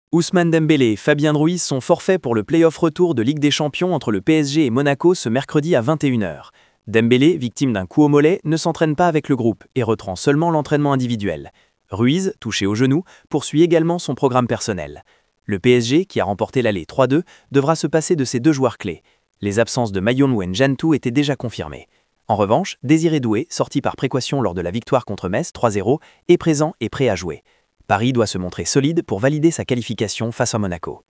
Ousmane Dembélé et Fabien Ruiz sont forfaits pour le play-off retour de Ligue des Champions entre le PSG et Monaco ce mercredi à 21h. Dembélé, victime d'un coup au mollet, ne s'entraîne pas avec le groupe et reprend seulement l'entraînement individuel. Ruiz, touché au genou, poursuit également son programme personnel. Le PSG, qui a remporté l'aller 3-2, devra se passer de ses deux joueurs clés. Les absences de Mayoun Ndiantou étaient déjà confirmées. En revanche, Désiré Doué, sorti par précaution lors de la victoire contre Metz 3-0, est présent et prêt à jouer. Paris doit se montrer solide pour valider sa qualification face à Monaco.